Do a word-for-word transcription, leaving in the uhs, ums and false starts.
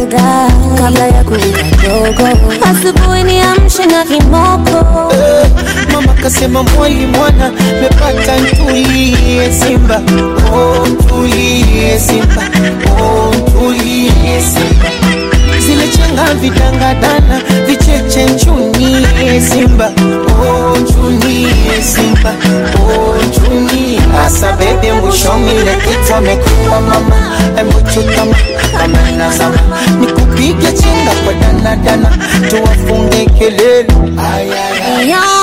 dada kabla ya kuita dogo. Asubuhi niamshe na kimoko. eh, Mama kasema mwali mwana mepata ntulie Simba. Oh ntulie Simba. Oh ntulie Simba. Zile chenga vidangadana vicheche nchuni Simba. Oh nchuni Simba. Oh nchuni. Asa baby mbushomile kitwa mekupa mama. Embu chutama kama nazama. Nikupige chenga kwa dana dana tuwafunge kelele. Ay ay ay.